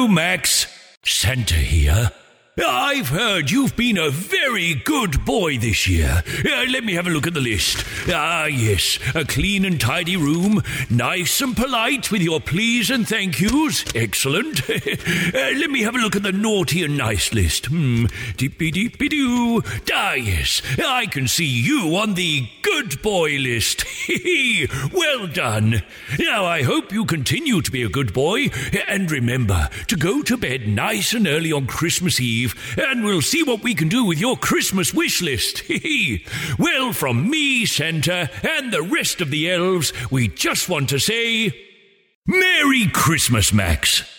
Hello, Max. Santa here. I've heard you've been a very good boy this year. Let me have a look at the list. Yes, a clean and tidy room, nice and polite with your please and thank yous. Excellent. Let me have a look at the naughty and nice list. Deepy-deepy-doo. Yes, I can see you on the good boy list. Well done. Now, I hope you continue to be a good boy, and remember to go to bed nice and early on Christmas Eve, and we'll see what we can do with your Christmas wish list. Well, from me, Santa, and the rest of the elves, we just want to say, Merry Christmas, Max.